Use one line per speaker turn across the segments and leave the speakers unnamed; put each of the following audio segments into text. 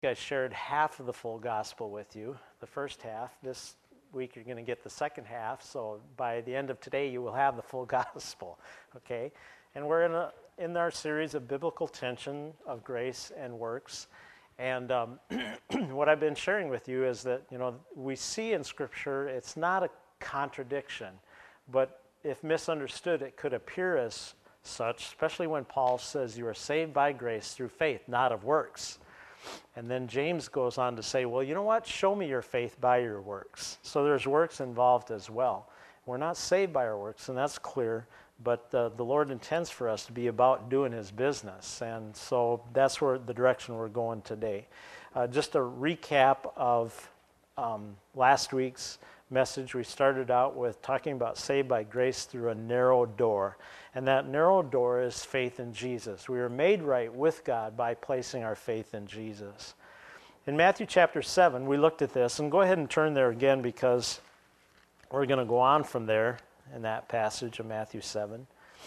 I shared half of the full gospel with you, the first half. This week you're going to get the second half, so by the end of today you will have the full gospel, okay? And we're in our series of biblical tension of grace and works. And what I've been sharing with you is that, we see in Scripture it's not a contradiction, but if misunderstood, it could appear as such, especially when Paul says you are saved by grace through faith, not of works. And then James goes on to say, well, you know what? Show me your faith by your works. So there's works involved as well. We're not saved by our works, and that's clear, but the Lord intends for us to be about doing His business. And so that's where the direction we're going today. Just a recap of last week's message. We started out with talking about saved by grace through a narrow door. And that narrow door is faith in Jesus. We are made right with God by placing our faith in Jesus. In Matthew chapter 7, we looked at this, and go ahead and turn there again because we're going to go on from there in that passage of Matthew 7.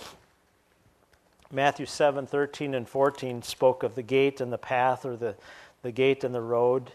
Matthew 7, 13 and 14 spoke of the gate and the path, or the gate and the road.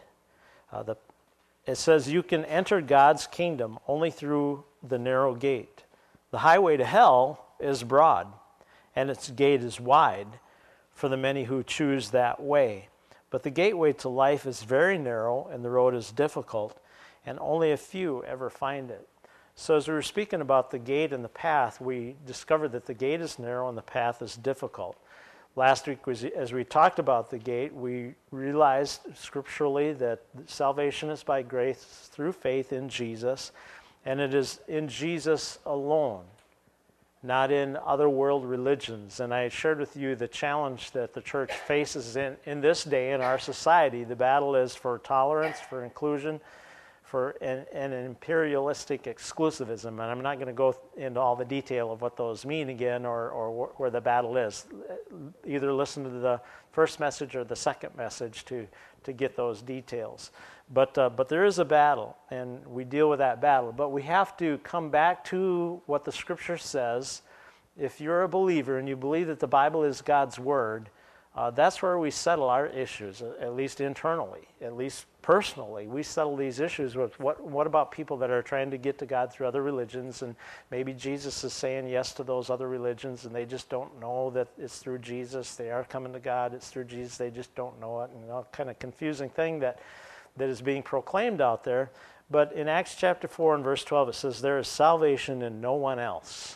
It says you can enter God's kingdom only through the narrow gate. The highway to hell is broad, and its gate is wide for the many who choose that way. But the gateway to life is very narrow, and the road is difficult, and only a few ever find it. So as we were speaking about the gate and the path, we discovered that the gate is narrow and the path is difficult. Last week, as we talked about the gate, we realized scripturally that salvation is by grace through faith in Jesus, and it is in Jesus alone, not in other world religions. And I shared with you the challenge that the church faces in this day in our society. The battle is for tolerance, for inclusion, for an imperialistic exclusivism. And I'm not going to go into all the detail of what those mean again or where the battle is. Either listen to the first message or the second message to get those details. But there is a battle, and we deal with that battle. But we have to come back to what the Scripture says. If you're a believer and you believe that the Bible is God's Word, that's where we settle our issues, at least internally, at least personally. We settle these issues with what about people that are trying to get to God through other religions, and maybe Jesus is saying yes to those other religions, and they just don't know that it's through Jesus. They are coming to God. It's through Jesus. They just don't know it, and all kind of confusing thing that is being proclaimed out there. But in Acts chapter 4 and verse 12, it says, there is salvation in no one else.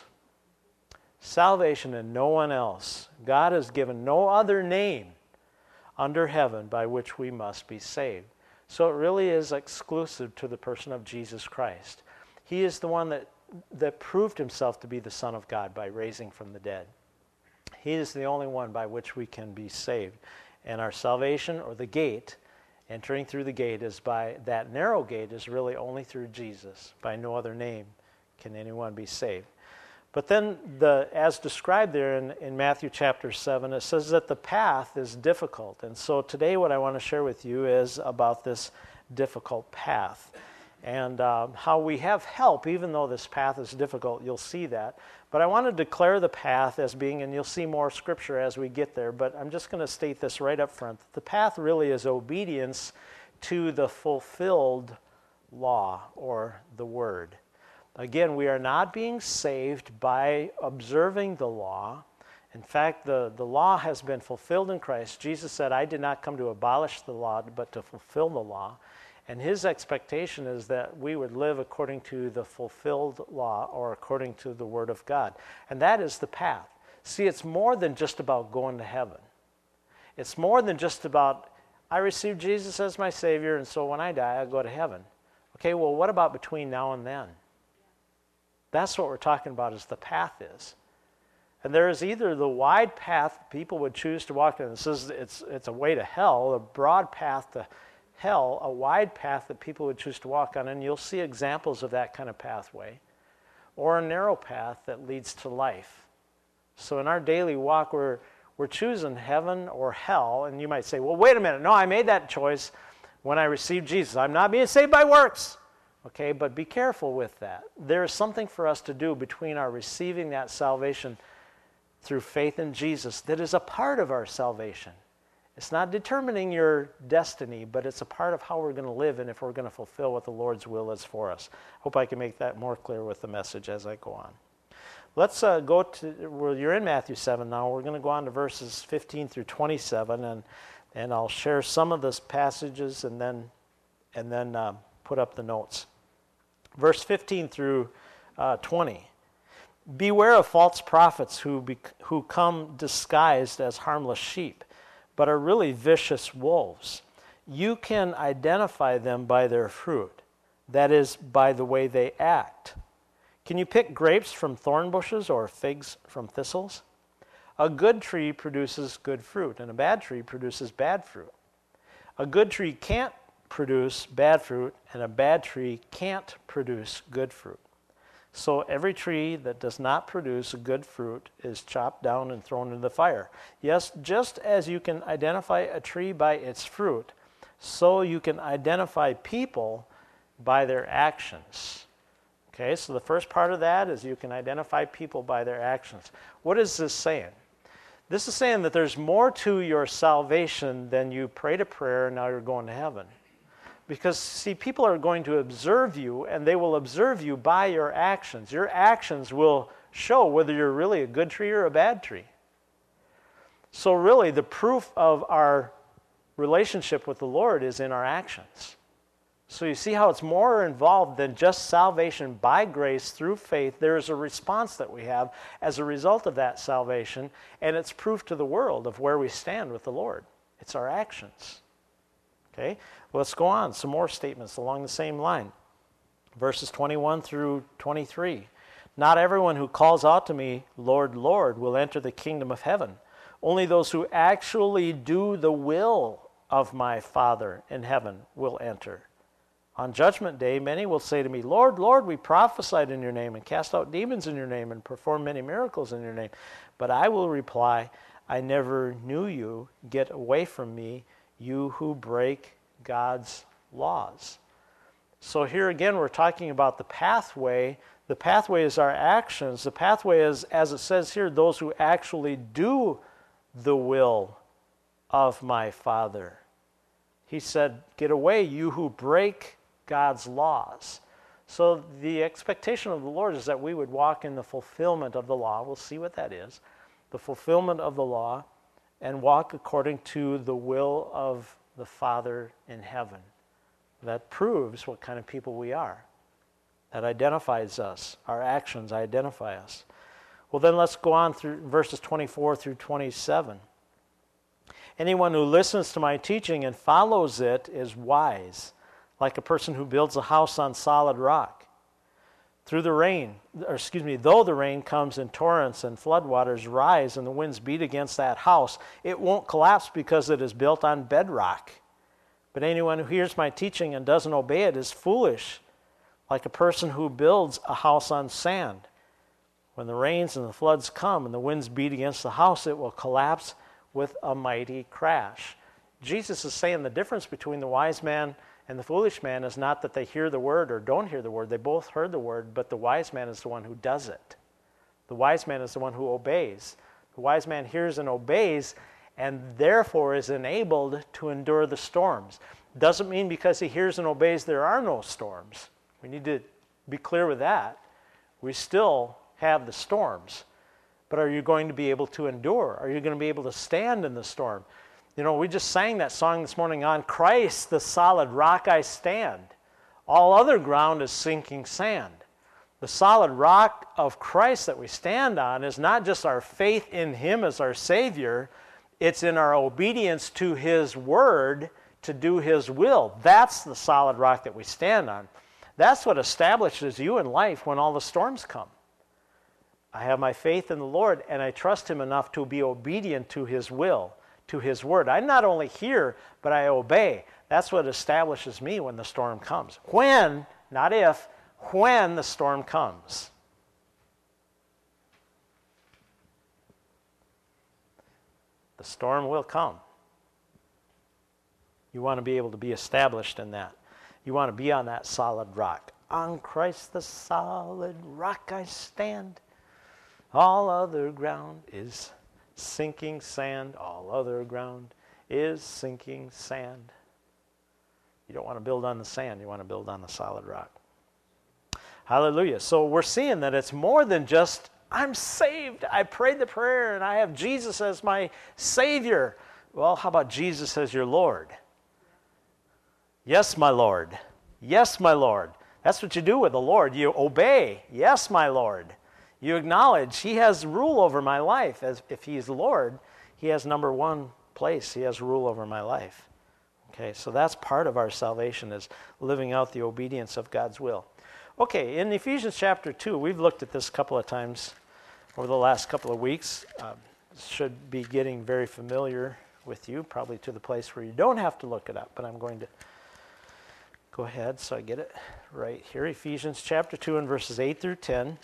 Salvation in no one else. God has given no other name under heaven by which we must be saved. So it really is exclusive to the person of Jesus Christ. He is the one that proved himself to be the Son of God by raising from the dead. He is the only one by which we can be saved. And our salvation, or the gate, entering through the gate, is by that narrow gate is really only through Jesus. By no other name can anyone be saved. But then, as described there in Matthew chapter 7, it says that the path is difficult. And so today what I want to share with you is about this difficult path. And how we have help, even though this path is difficult, you'll see that. But I want to declare the path as being, and you'll see more scripture as we get there, but I'm just going to state this right up front. The path really is obedience to the fulfilled law, or the Word. Again, we are not being saved by observing the law. In fact, the law has been fulfilled in Christ. Jesus said, I did not come to abolish the law, but to fulfill the law. And his expectation is that we would live according to the fulfilled law, or according to the Word of God. And that is the path. See, it's more than just about going to heaven. It's more than just about, I received Jesus as my Savior, and so when I die, I go to heaven. Okay, well, what about between now and then? That's what we're talking about, is the path is. And there is either the wide path people would choose to walk in. This is it's a way to hell, a broad path to hell, a wide path that people would choose to walk on, and you'll see examples of that kind of pathway. Or a narrow path that leads to life. So in our daily walk, we're choosing heaven or hell, and you might say, well, wait a minute, no, I made that choice when I received Jesus. I'm not being saved by works. Okay, but be careful with that. There is something for us to do between our receiving that salvation through faith in Jesus that is a part of our salvation. It's not determining your destiny, but it's a part of how we're going to live and if we're going to fulfill what the Lord's will is for us. Hope I can make that more clear with the message as I go on. Let's go to, well, you're in Matthew 7 now. We're going to go on to verses 15 through 27, and I'll share some of those passages and then put up the notes. Verse 15 through 20. Beware of false prophets who come disguised as harmless sheep, but are really vicious wolves. You can identify them by their fruit, that is, by the way they act. Can you pick grapes from thorn bushes or figs from thistles? A good tree produces good fruit, and a bad tree produces bad fruit. A good tree can't produce bad fruit, and a bad tree can't produce good fruit. So every tree that does not produce good fruit is chopped down and thrown into the fire. Yes, just as you can identify a tree by its fruit, so you can identify people by their actions. Okay, so the first part of that is you can identify people by their actions. What is this saying? This is saying that there's more to your salvation than you prayed a prayer and now you're going to heaven. Because, see, people are going to observe you, and they will observe you by your actions. Your actions will show whether you're really a good tree or a bad tree. So really, the proof of our relationship with the Lord is in our actions. So you see how it's more involved than just salvation by grace through faith. There is a response that we have as a result of that salvation, and it's proof to the world of where we stand with the Lord. It's our actions. Okay, well, let's go on. Some more statements along the same line. Verses 21 through 23. Not everyone who calls out to me, Lord, Lord, will enter the kingdom of heaven. Only those who actually do the will of my Father in heaven will enter. On judgment day, many will say to me, Lord, Lord, we prophesied in your name and cast out demons in your name and performed many miracles in your name. But I will reply, I never knew you. Get away from me, you who break God's laws. So here again, we're talking about the pathway. The pathway is our actions. The pathway is, as it says here, those who actually do the will of my Father. He said, get away, you who break God's laws. So the expectation of the Lord is that we would walk in the fulfillment of the law. We'll see what that is. The fulfillment of the law, and walk according to the will of the Father in heaven. That proves what kind of people we are. That identifies us. Our actions identify us. Well, then let's go on through verses 24 through 27. Anyone who listens to my teaching and follows it is wise, like a person who builds a house on solid rock. Though the rain comes in torrents and floodwaters rise and the winds beat against that house, it won't collapse because it is built on bedrock. But anyone who hears my teaching and doesn't obey it is foolish, like a person who builds a house on sand. When the rains and the floods come and the winds beat against the house, it will collapse with a mighty crash. Jesus is saying the difference between the wise man and the foolish man is not that they hear the word or don't hear the word. They both heard the word, but the wise man is the one who does it. The wise man is the one who obeys. The wise man hears and obeys, and therefore is enabled to endure the storms. Doesn't mean because he hears and obeys there are no storms. We need to be clear with that. We still have the storms. But are you going to be able to endure? Are you going to be able to stand in the storm? You know, we just sang that song this morning, on Christ, the solid rock I stand. All other ground is sinking sand. The solid rock of Christ that we stand on is not just our faith in him as our Savior, it's in our obedience to his word to do his will. That's the solid rock that we stand on. That's what establishes you in life when all the storms come. I have my faith in the Lord, and I trust him enough to be obedient to his will, to his word. I not only hear, but I obey. That's what establishes me when the storm comes. When, not if, when the storm comes. The storm will come. You want to be able to be established in that. You want to be on that solid rock. On Christ the solid rock I stand. All other ground is sinking sand. All other ground is sinking sand. You don't want to build on the sand. You want to build on the solid rock. Hallelujah. So we're seeing that it's more than just, I'm saved. I prayed the prayer and I have Jesus as my Savior. Well, how about Jesus as your Lord? Yes, my Lord. Yes, my Lord. That's what you do with the Lord. You obey. Yes, my Lord. You acknowledge He has rule over my life. As if He's Lord, He has number one place. He has rule over my life. Okay, so that's part of our salvation, is living out the obedience of God's will. Okay, in Ephesians chapter 2, we've looked at this a couple of times over the last couple of weeks. Should be getting very familiar with you, probably to the place where you don't have to look it up, but I'm going to go ahead so I get it right here. Ephesians chapter 2 and verses 8 through 10.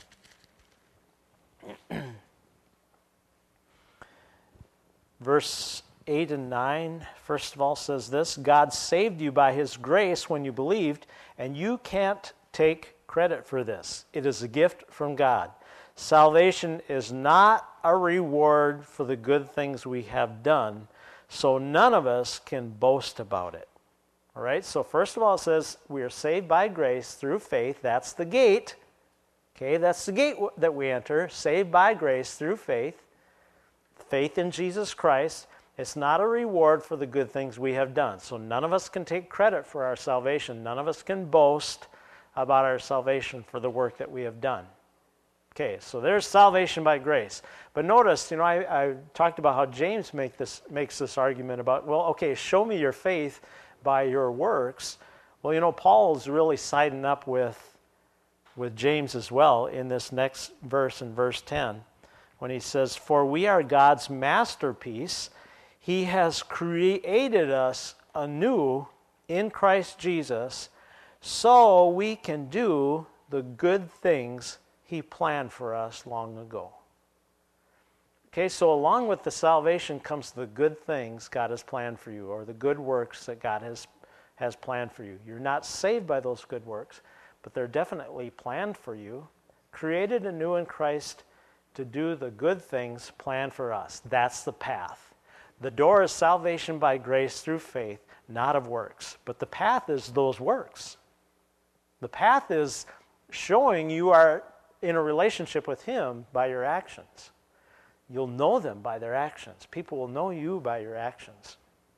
Verse 8 and 9, first of all, says this: God saved you by His grace when you believed, and you can't take credit for this. It is a gift from God. Salvation is not a reward for the good things we have done, so none of us can boast about it. All right, so first of all, it says we are saved by grace through faith. That's the gate. Okay, that's the gate that we enter, saved by grace through faith. Faith in Jesus Christ. It's not a reward for the good things we have done. So none of us can take credit for our salvation. None of us can boast about our salvation for the work that we have done. Okay, so there's salvation by grace. But notice, I talked about how James makes this argument about, well, okay, show me your faith by your works. Well, Paul's really siding up with James as well in this next verse, in verse 10, when he says, for we are God's masterpiece. He has created us anew in Christ Jesus so we can do the good things He planned for us long ago. Okay, so along with the salvation comes the good things God has planned for you, or the good works that God has planned for you. You're not saved by those good works, but they're definitely planned for you, created anew in Christ to do the good things planned for us. That's the path. The door is salvation by grace through faith, not of works. But the path is those works. The path is showing you are in a relationship with Him by your actions. You'll know them by their actions. People will know you by your actions.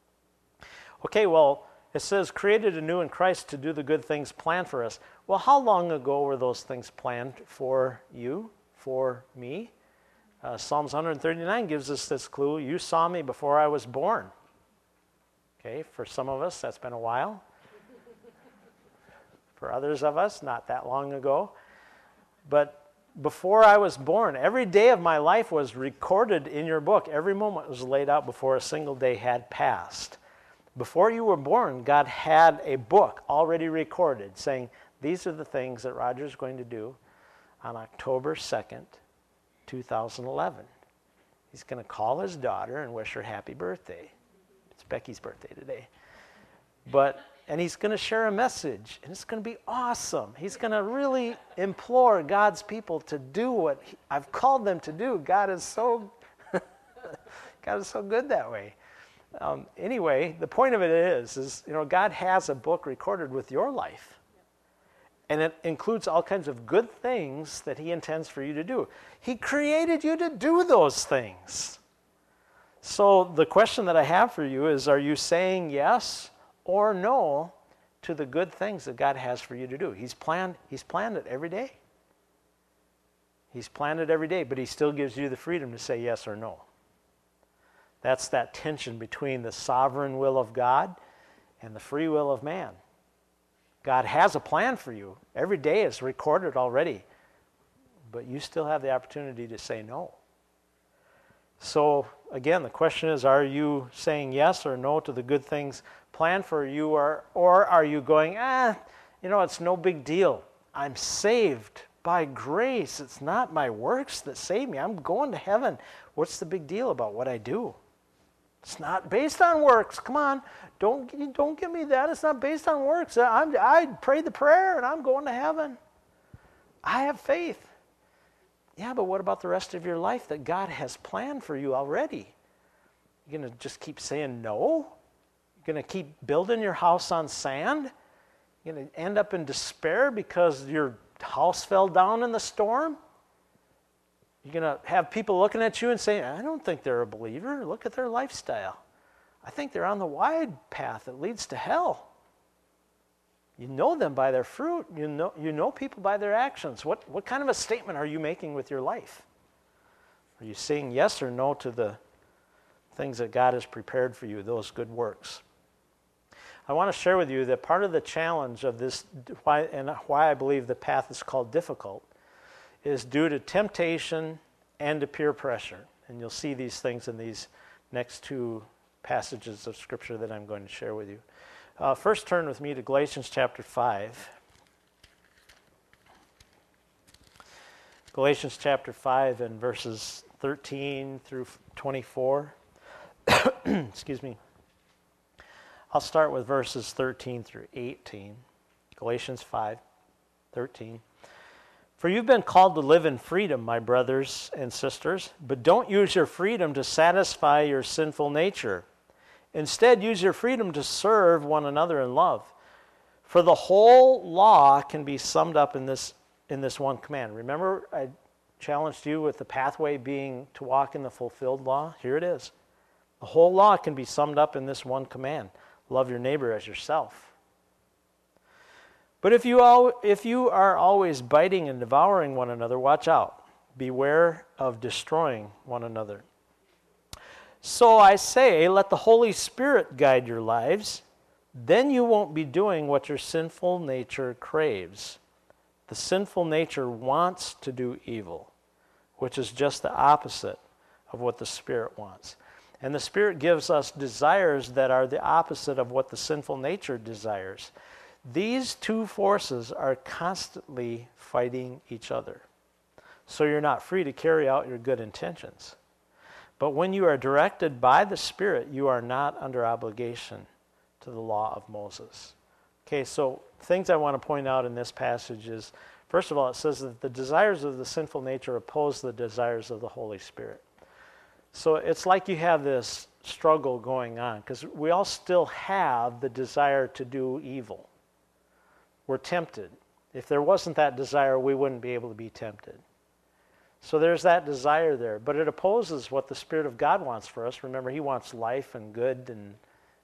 Okay, well, it says, created anew in Christ to do the good things planned for us. Well, how long ago were those things planned for you, for me? Psalms 139 gives us this clue. You saw me before I was born. Okay, for some of us, that's been a while. For others of us, not that long ago. But before I was born, every day of my life was recorded in your book. Every moment was laid out before a single day had passed. Before you were born, God had a book already recorded saying, these are the things that Roger's going to do on October 2nd, 2011. He's going to call his daughter and wish her happy birthday. It's Becky's birthday today. And he's going to share a message, and it's going to be awesome. He's going to really implore God's people to do what I've called them to do. God is so good that way. Anyway, the point of it is God has a book recorded with your life. And it includes all kinds of good things that He intends for you to do. He created you to do those things. So the question that I have for you is, are you saying yes or no to the good things that God has for you to do? He's planned it every day. He's planned it every day, but He still gives you the freedom to say yes or no. That's that tension between the sovereign will of God and the free will of man. God has a plan for you. Every day is recorded already, but you still have the opportunity to say no. So again, the question is, are you saying yes or no to the good things planned for you, or are you going, it's no big deal. I'm saved by grace. It's not my works that save me. I'm going to heaven. What's the big deal about what I do? It's not based on works. Come on, don't give me that. It's not based on works. I prayed the prayer and I'm going to heaven. I have faith. Yeah, but what about the rest of your life that God has planned for you already? You're going to just keep saying no? You're going to keep building your house on sand? You're going to end up in despair because your house fell down in the storm? You're going to have people looking at you and saying, I don't think they're a believer. Look at their lifestyle. I think they're on the wide path that leads to hell. You know them by their fruit. You know people by their actions. What kind of a statement are you making with your life? Are you saying yes or no to the things that God has prepared for you, those good works? I want to share with you that part of the challenge of this, why I believe the path is called difficult, is due to temptation and to peer pressure. And you'll see these things in these next two passages of Scripture that I'm going to share with you. First, turn with me to Galatians chapter 5. Galatians chapter 5 and verses 13 through 24. Excuse me. I'll start with verses 13 through 18. Galatians 5:13. For you've been called to live in freedom, my brothers and sisters, but don't use your freedom to satisfy your sinful nature. Instead, use your freedom to serve one another in love. For the whole law can be summed up in this one command. Remember, I challenged you with the pathway being to walk in the fulfilled law? Here it is. The whole law can be summed up in this one command. Love your neighbor as yourself. But if you are always biting and devouring one another, watch out. Beware of destroying one another. So I say, let the Holy Spirit guide your lives. Then you won't be doing what your sinful nature craves. The sinful nature wants to do evil, which is just the opposite of what the Spirit wants. And the Spirit gives us desires that are the opposite of what the sinful nature desires. These two forces are constantly fighting each other. So you're not free to carry out your good intentions. But when you are directed by the Spirit, you are not under obligation to the law of Moses. Okay, so things I want to point out in this passage is, first of all, it says that the desires of the sinful nature oppose the desires of the Holy Spirit. So it's like you have this struggle going on, because we all still have the desire to do evil. We're tempted. If there wasn't that desire, we wouldn't be able to be tempted. So there's that desire there, but it opposes what the Spirit of God wants for us. Remember, He wants life and good and,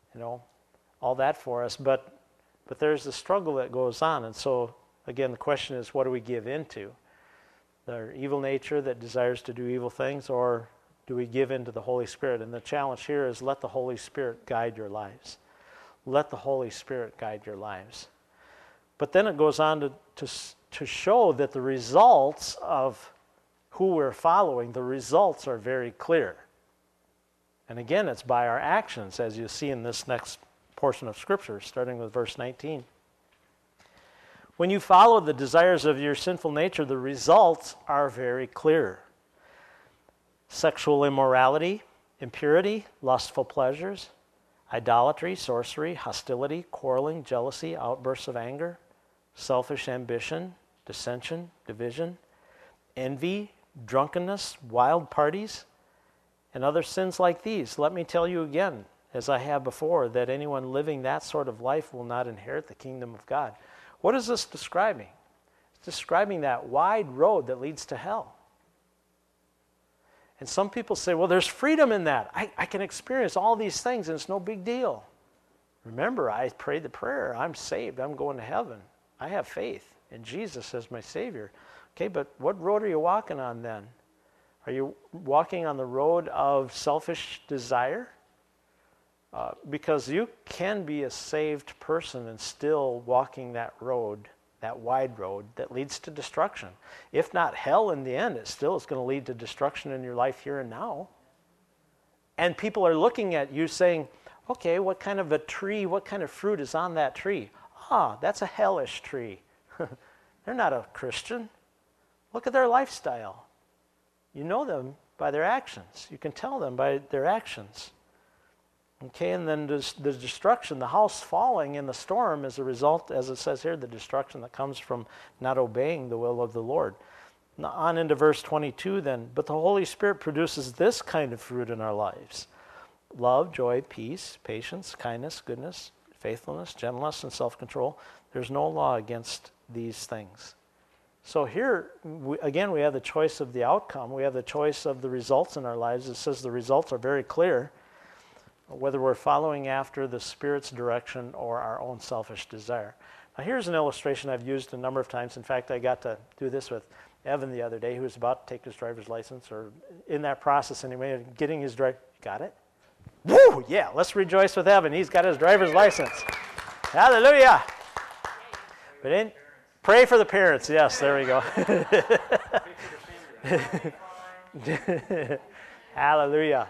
all that for us, but there's the struggle that goes on. And so, again, the question is, what do we give into? The evil nature that desires to do evil things, or do we give into the Holy Spirit? And the challenge here is, let the Holy Spirit guide your lives. Let the Holy Spirit guide your lives. But then it goes on to show that the results of who we're following, the results are very clear. And again, it's by our actions, as you see in this next portion of Scripture, starting with verse 19. When you follow the desires of your sinful nature, the results are very clear. Sexual immorality, impurity, lustful pleasures, idolatry, sorcery, hostility, quarreling, jealousy, outbursts of anger, selfish ambition, dissension, division, envy, drunkenness, wild parties, and other sins like these. Let me tell you again, as I have before, that anyone living that sort of life will not inherit the kingdom of God. What is this describing? It's describing that wide road that leads to hell. And some people say, well, there's freedom in that. I can experience all these things and it's no big deal. Remember, I prayed the prayer. I'm saved. I'm going to heaven. I have faith in Jesus as my Savior. Okay, but what road are you walking on then? Are you walking on the road of selfish desire? Because you can be a saved person and still walking that road, that wide road that leads to destruction. If not hell in the end, it still is going to lead to destruction in your life here and now. And people are looking at you saying, okay, what kind of a tree, what kind of fruit is on that tree? That's a hellish tree. They're not a Christian. Look at their lifestyle. You know them by their actions. You can tell them by their actions. Okay, and then the destruction, the house falling in the storm is a result, as it says here, the destruction that comes from not obeying the will of the Lord. Now, on into verse 22 then. But the Holy Spirit produces this kind of fruit in our lives: love, joy, peace, patience, kindness, goodness, faithfulness, gentleness, and self-control. There's no law against these things. So here, again, we have the choice of the outcome. We have the choice of the results in our lives. It says the results are very clear, whether we're following after the Spirit's direction or our own selfish desire. Now, here's an illustration I've used a number of times. In fact, I got to do this with Evan the other day, who was about to take his driver's license, or in that process anyway, of getting his got it? Woo! Yeah, let's rejoice with Evan. He's got his driver's license. Hallelujah! But pray for the parents. Yes, there we go. Hallelujah.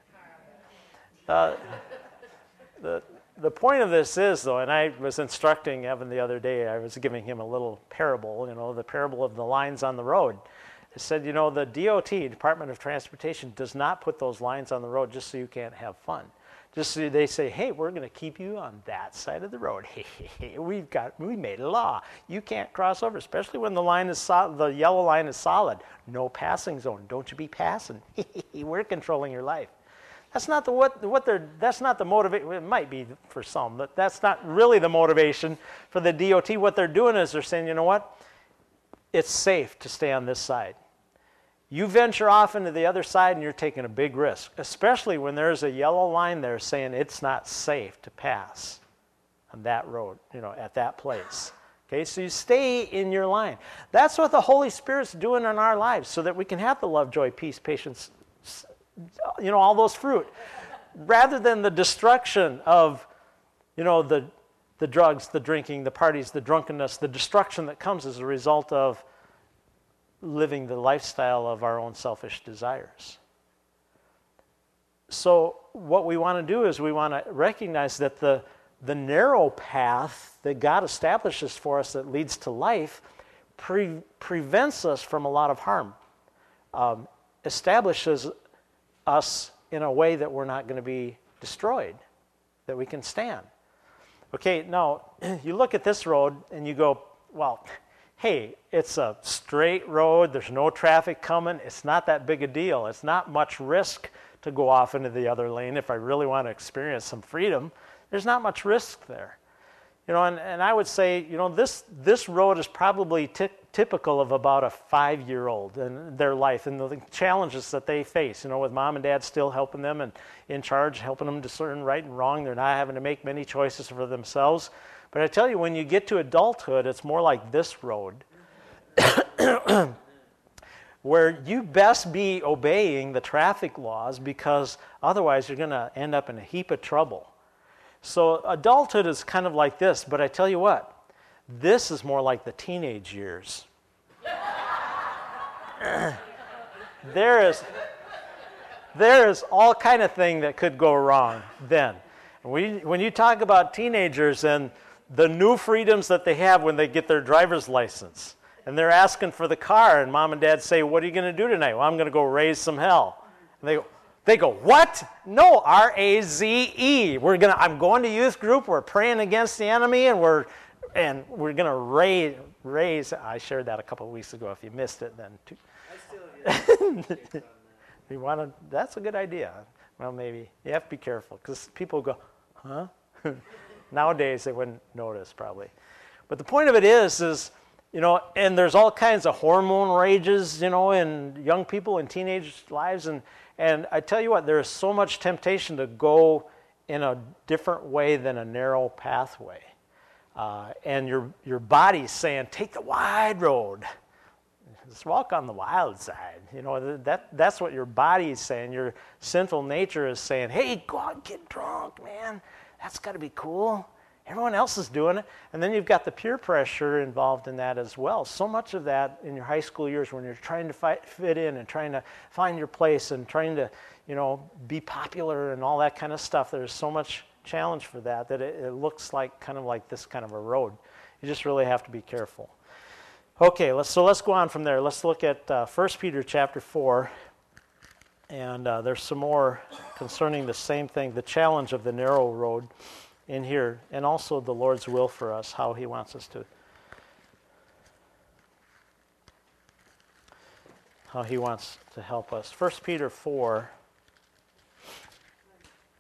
The point of this is, though, and I was instructing Evan the other day, I was giving him a little parable, the parable of the lines on the road. It said, the DOT, Department of Transportation, does not put those lines on the road just so you can't have fun. Just so they say, hey, we're going to keep you on that side of the road. We made a law. You can't cross over, especially when the line is the yellow line is solid. No passing zone. Don't you be passing. We're controlling your life. That's not that's not the motivation. It might be for some, but that's not really the motivation for the DOT. What they're doing is they're saying, you know what? It's safe to stay on this side. You venture off into the other side and you're taking a big risk, especially when there's a yellow line there saying it's not safe to pass on that road, at that place. Okay, so you stay in your line. That's what the Holy Spirit's doing in our lives so that we can have the love, joy, peace, patience, all those fruit, rather than the destruction of, the drugs, the drinking, the parties, the drunkenness, the destruction that comes as a result of living the lifestyle of our own selfish desires. So what we want to do is we want to recognize that the narrow path that God establishes for us that leads to life prevents us from a lot of harm, establishes us in a way that we're not going to be destroyed, that we can stand. Okay, now you look at this road and you go, well, hey, it's a straight road, there's no traffic coming, it's not that big a deal, it's not much risk to go off into the other lane if I really want to experience some freedom. There's not much risk there. And I would say, this road is probably typical of about a 5-year-old and their life and the challenges that they face, with mom and dad still helping them and in charge, helping them discern right and wrong. They're not having to make many choices for themselves. But I tell you, when you get to adulthood, it's more like this road, where you best be obeying the traffic laws, because otherwise you're going to end up in a heap of trouble. So adulthood is kind of like this, but I tell you what, this is more like the teenage years. There is all kind of thing that could go wrong then. When you talk about teenagers and the new freedoms that they have when they get their driver's license, and they're asking for the car, and mom and dad say, what are you going to do tonight? Well, I'm going to go raise some hell. And they go, what? No, R-A-Z-E. I'm going to youth group. We're praying against the enemy, and we're going to raise. I shared that a couple of weeks ago. If you missed it, then
I still have
you want to. That's a good idea. Well, maybe you have to be careful because people go, huh? Nowadays they wouldn't notice probably, but the point of it is. And there's all kinds of hormone rages, in young people and teenage lives. And I tell you what, there is so much temptation to go in a different way than a narrow pathway. And your body's saying, take the wide road. Just walk on the wild side. That's what your body's saying. Your sinful nature is saying, hey, go out and get drunk, man. That's got to be cool. Everyone else is doing it. And then you've got the peer pressure involved in that as well. So much of that in your high school years when you're trying to fit in and trying to find your place and trying to, be popular and all that kind of stuff. There's so much challenge for that it looks like kind of like this kind of a road. You just really have to be careful. Okay, let's go on from there. Let's look at 1 Peter chapter 4. And there's some more concerning the same thing, the challenge of the narrow road in here, and also the Lord's will for us, how he wants us to, how he wants to help us. 1 Peter 4,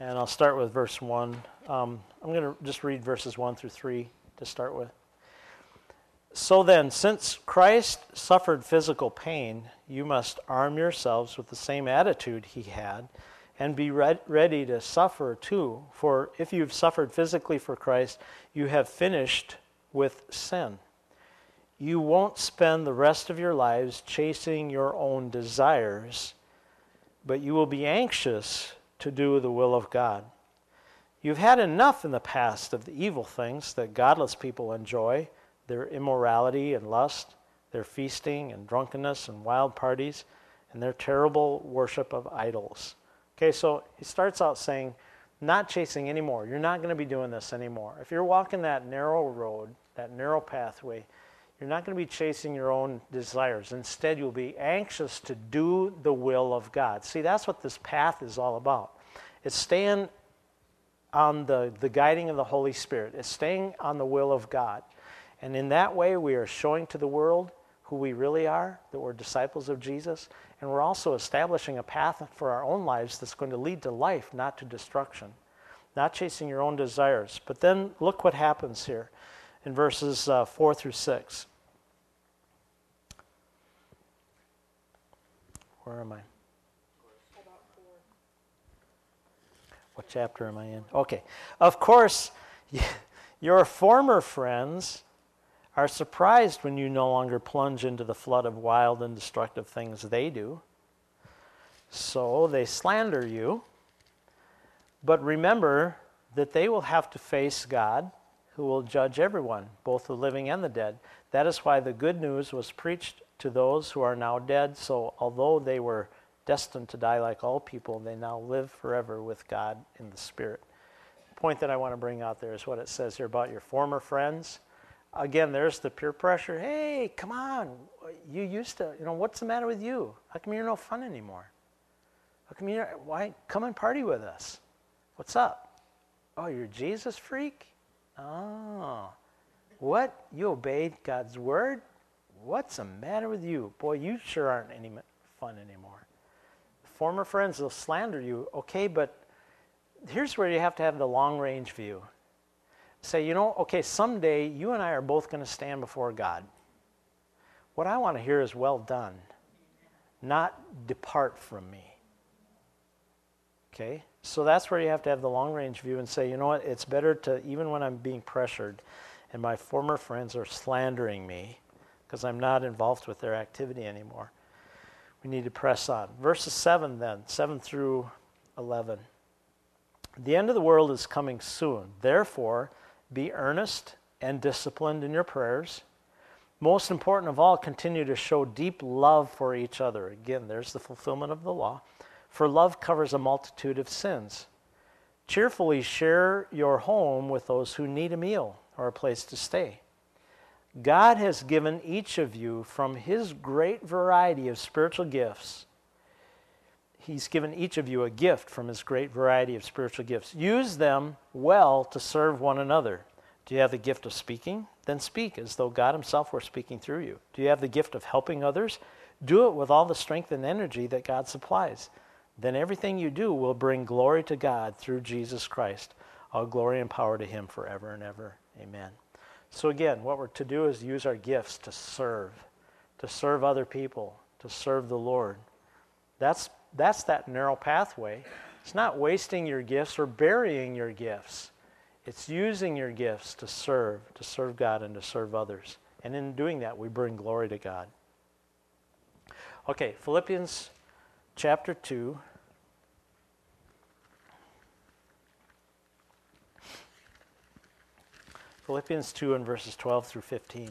And I'll start with verse 1. I'm going to just read verses 1 through 3 to start with. So then, since Christ suffered physical pain, you must arm yourselves with the same attitude he had and be ready to suffer too. For if you've suffered physically for Christ, you have finished with sin. You won't spend the rest of your lives chasing your own desires, but you will be anxious to do the will of God. You've had enough in the past of the evil things that godless people enjoy, their immorality and lust, their feasting and drunkenness and wild parties, and their terrible worship of idols. Okay, so he starts out saying, not chasing anymore. You're not going to be doing this anymore. If you're walking that narrow road, that narrow pathway, you're not going to be chasing your own desires. Instead, you'll be anxious to do the will of God. See, that's what this path is all about. It's staying on the guiding of the Holy Spirit. It's staying on the will of God. And in that way, we are showing to the world who we really are, that we're disciples of Jesus, and we're also establishing a path for our own lives that's going to lead to life, not to destruction. Not chasing your own desires. But then look what happens here in verses 4 through 6. Where am I? What chapter am I in? Okay. Of course, your former friends are surprised when you no longer plunge into the flood of wild and destructive things they do. So they slander you. But remember that they will have to face God, who will judge everyone, both the living and the dead. That is why the good news was preached to those who are now dead. So although they were destined to die like all people, they now live forever with God in the Spirit. The point that I want to bring out there is what it says here about your former friends. Again, there's the peer pressure. Hey, come on. You used to, what's the matter with you? How come you're no fun anymore? How come why? Come and party with us. What's up? Oh, you're a Jesus freak? Oh. What? You obeyed God's word? What's the matter with you? Boy, you sure aren't any fun anymore. Former friends will slander you. Okay, but here's where you have to have the long-range view. Say, okay, someday you and I are both going to stand before God. What I want to hear is well done, not depart from me. Okay? So that's where you have to have the long-range view and say, you know what, it's better to, even when I'm being pressured and my former friends are slandering me because I'm not involved with their activity anymore, we need to press on. Verses 7 then, 7 through 11. The end of the world is coming soon. Therefore, be earnest and disciplined in your prayers. Most important of all, continue to show deep love for each other. Again, there's the fulfillment of the law. For love covers a multitude of sins. Cheerfully share your home with those who need a meal or a place to stay. God has given each of you from his great variety of spiritual gifts. He's given each of you a gift from his great variety of spiritual gifts. Use them well to serve one another. Do you have the gift of speaking? Then speak as though God himself were speaking through you. Do you have the gift of helping others? Do it with all the strength and energy that God supplies. Then everything you do will bring glory to God through Jesus Christ. All glory and power to him forever and ever. Amen. So again, what we're to do is use our gifts to serve other people, to serve the Lord. That's that narrow pathway. It's not wasting your gifts or burying your gifts. It's using your gifts to serve God and to serve others. And in doing that, we bring glory to God. Okay, Philippians chapter 2. Philippians 2 and verses 12 through 15.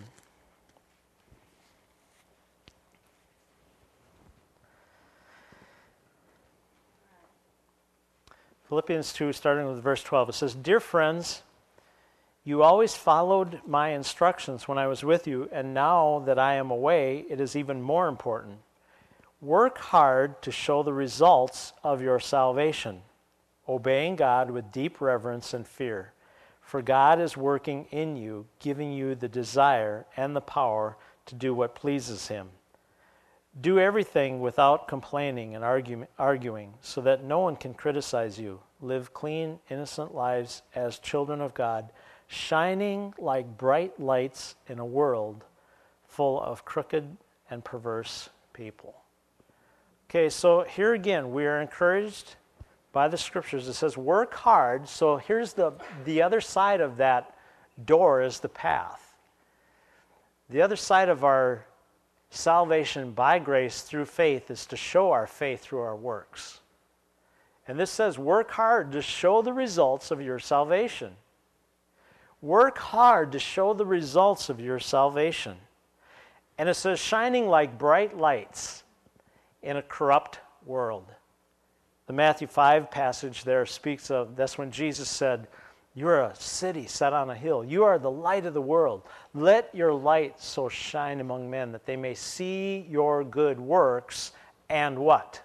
Philippians 2, starting with verse 12, it says, Dear friends, you always followed my instructions when I was with you, and now that I am away, it is even more important. Work hard to show the results of your salvation, obeying God with deep reverence and fear. For God is working in you, giving you the desire and the power to do what pleases him. Do everything without complaining and arguing, so that no one can criticize you. Live clean, innocent lives as children of God, shining like bright lights in a world full of crooked and perverse people. Okay, so here again, we are encouraged by the scriptures. It says, work hard. So here's the other side of that door is the path. The other side of our salvation by grace through faith is to show our faith through our works. And this says, work hard to show the results of your salvation. Work hard to show the results of your salvation. And it says, shining like bright lights in a corrupt world. The Matthew 5 passage there speaks of, that's when Jesus said, you are a city set on a hill. You are the light of the world. Let your light so shine among men that they may see your good works and what?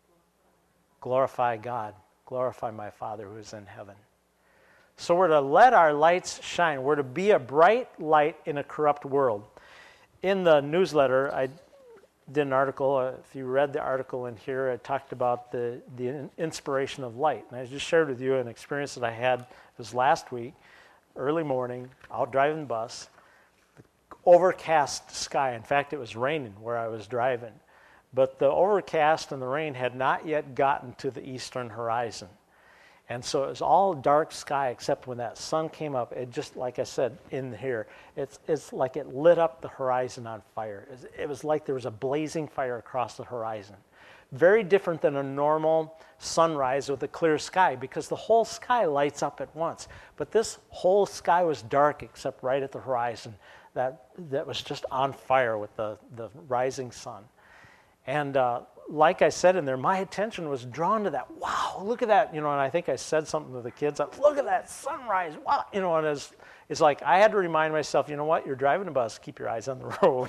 Glorify God. Glorify my Father who is in heaven. So we're to let our lights shine. We're to be a bright light in a corrupt world. In the newsletter, I did an article. If you read the article in here, I talked about the inspiration of light. And I just shared with you an experience that I had. It was last week, early morning, out driving the bus, overcast sky. In fact, it was raining where I was driving. But the overcast and the rain had not yet gotten to the eastern horizon. And so it was all dark sky except when that sun came up. It just, like I said in here, it's like it lit up the horizon on fire. It was like there was a blazing fire across the horizon. Very different than a normal sunrise with a clear sky, because the whole sky lights up at once. But this whole sky was dark except right at the horizon. That was just on fire with the rising sun. And like I said in there, my attention was drawn to that. Wow, look at that. And I think I said something to the kids. Look at that sunrise. Wow. And it's like I had to remind myself, you know what? You're driving a bus. Keep your eyes on the road.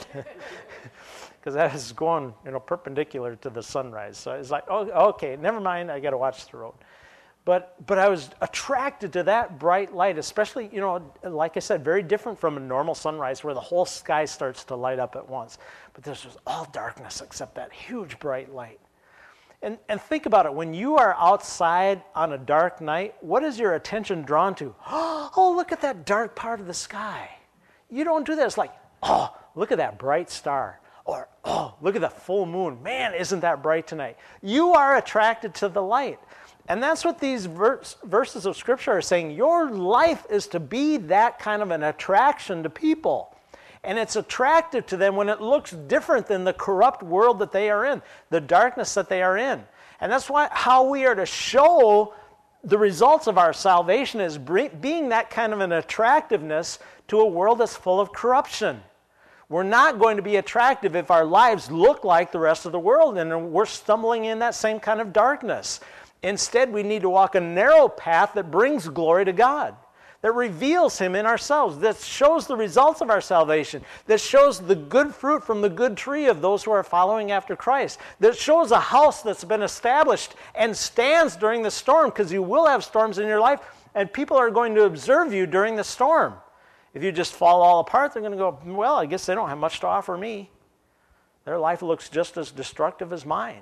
Because that is going, perpendicular to the sunrise. So it's like, oh, okay, never mind. I got to watch the road. But I was attracted to that bright light, especially, like I said, very different from a normal sunrise where the whole sky starts to light up at once. But this was all darkness except that huge bright light. And think about it. When you are outside on a dark night, what is your attention drawn to? Oh, look at that dark part of the sky. You don't do that. It's like, oh, look at that bright star. Or, oh, look at the full moon. Man, isn't that bright tonight? You are attracted to the light. And that's what these verses of Scripture are saying. Your life is to be that kind of an attraction to people. And it's attractive to them when it looks different than the corrupt world that they are in, the darkness that they are in. And that's how we are to show the results of our salvation is being that kind of an attractiveness to a world that's full of corruption. We're not going to be attractive if our lives look like the rest of the world and we're stumbling in that same kind of darkness. Instead, we need to walk a narrow path that brings glory to God, that reveals Him in ourselves, that shows the results of our salvation, that shows the good fruit from the good tree of those who are following after Christ, that shows a house that's been established and stands during the storm, because you will have storms in your life, and people are going to observe you during the storm. If you just fall all apart, they're going to go, well, I guess they don't have much to offer me. Their life looks just as destructive as mine.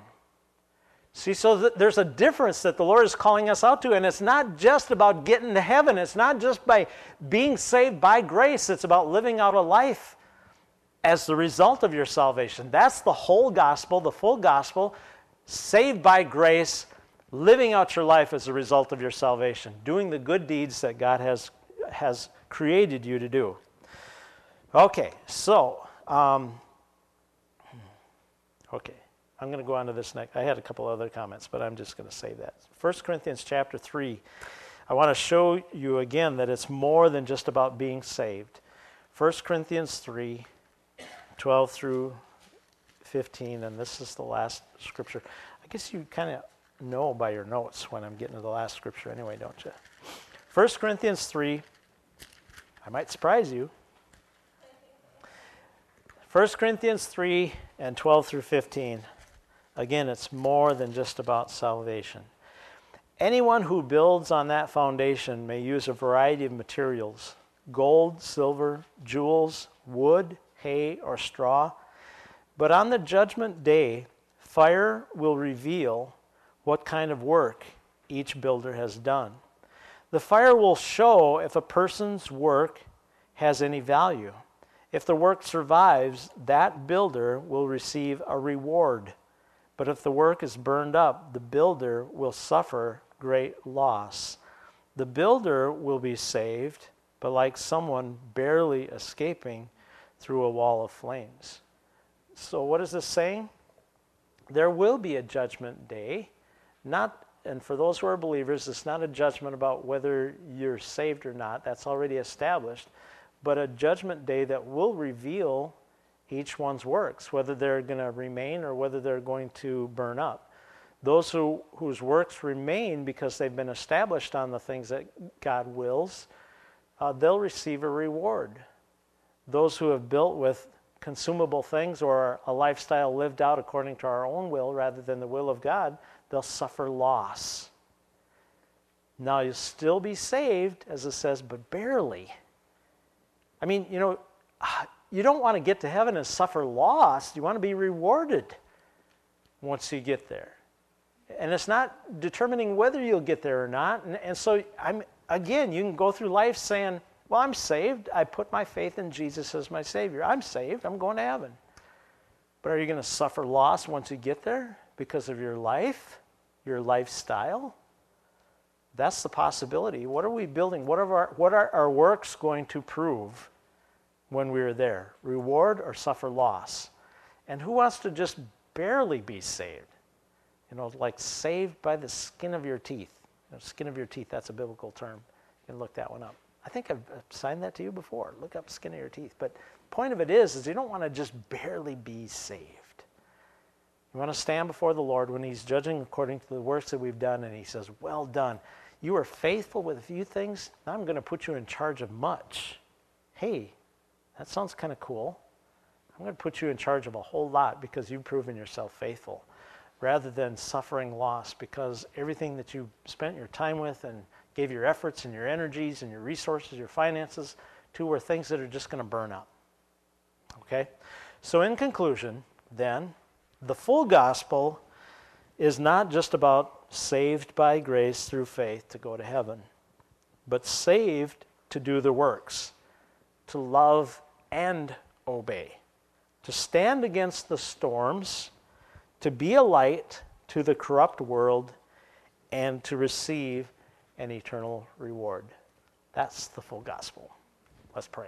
See, so there's a difference that the Lord is calling us out to, and it's not just about getting to heaven. It's not just by being saved by grace. It's about living out a life as the result of your salvation. That's the whole gospel, the full gospel, saved by grace, living out your life as a result of your salvation, doing the good deeds that God has created you to do. Okay, so, I'm going to go on to this next. I had a couple other comments, but I'm just going to say that. 1 Corinthians chapter 3, I want to show you again that it's more than just about being saved. 1 Corinthians 3, 12 through 15, and this is the last scripture. I guess you kind of know by your notes when I'm getting to the last scripture anyway, don't you? 1 Corinthians 3, I might surprise you. 1 Corinthians 3 and 12 through 15. Again, it's more than just about salvation. Anyone who builds on that foundation may use a variety of materials: gold, silver, jewels, wood, hay, or straw. But on the judgment day, fire will reveal what kind of work each builder has done. The fire will show if a person's work has any value. If the work survives, that builder will receive a reward. But if the work is burned up, the builder will suffer great loss. The builder will be saved, but like someone barely escaping through a wall of flames. So what is this saying? There will be a judgment day, and for those who are believers, it's not a judgment about whether you're saved or not. That's already established. But a judgment day that will reveal each one's works, whether they're going to remain or whether they're going to burn up. Those whose works remain because they've been established on the things that God wills, they'll receive a reward. Those who have built with consumable things or a lifestyle lived out according to our own will rather than the will of God, they'll suffer loss. Now, you'll still be saved, as it says, but barely. I mean, you don't want to get to heaven and suffer loss. You want to be rewarded once you get there. And it's not determining whether you'll get there or not. And so, you can go through life saying, well, I'm saved. I put my faith in Jesus as my Savior. I'm saved. I'm going to heaven. But are you going to suffer loss once you get there because of your life, your lifestyle? That's the possibility. What are we building? What are our works going to prove when we're there? Reward or suffer loss? And who wants to just barely be saved? Like saved by the skin of your teeth. Skin of your teeth, that's a biblical term. You can look that one up. I think I've signed that to you before. Look up skin of your teeth. But the point of it is you don't want to just barely be saved. You want to stand before the Lord when He's judging according to the works that we've done, and He says, well done. You were faithful with a few things. Now I'm going to put you in charge of much. Hey, that sounds kind of cool. I'm going to put you in charge of a whole lot because you've proven yourself faithful, rather than suffering loss because everything that you spent your time with and gave your efforts and your energies and your resources, your finances to were things that are just going to burn up. Okay? So in conclusion, then, the full gospel is not just about saved by grace through faith to go to heaven, but saved to do the works, to love and obey, to stand against the storms, to be a light to the corrupt world, and to receive an eternal reward. That's the full gospel. Let's pray.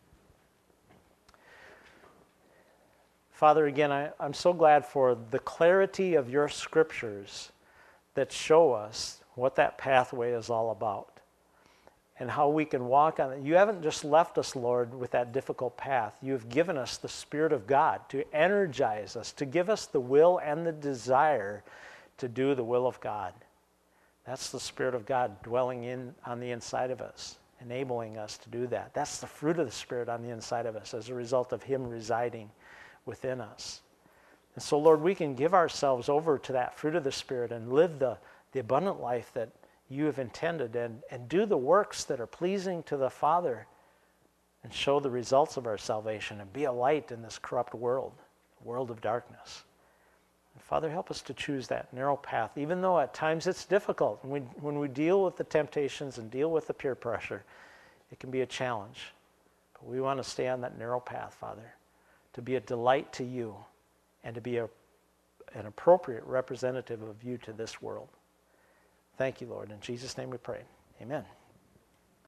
Father, again, I'm so glad for the clarity of your scriptures that show us what that pathway is all about and how we can walk on it. You haven't just left us, Lord, with that difficult path. You have given us the Spirit of God to energize us, to give us the will and the desire to do the will of God. That's the Spirit of God dwelling on the inside of us, enabling us to do that. That's the fruit of the Spirit on the inside of us as a result of Him residing within us. And so, Lord, we can give ourselves over to that fruit of the Spirit and live the abundant life that you have intended and do the works that are pleasing to the Father and show the results of our salvation and be a light in this corrupt world, a world of darkness. And Father, help us to choose that narrow path, even though at times it's difficult. When we deal with the temptations and deal with the peer pressure, it can be a challenge. But we want to stay on that narrow path, Father, to be a delight to you and to be an appropriate representative of you to this world. Thank you, Lord. In Jesus' name we pray. Amen.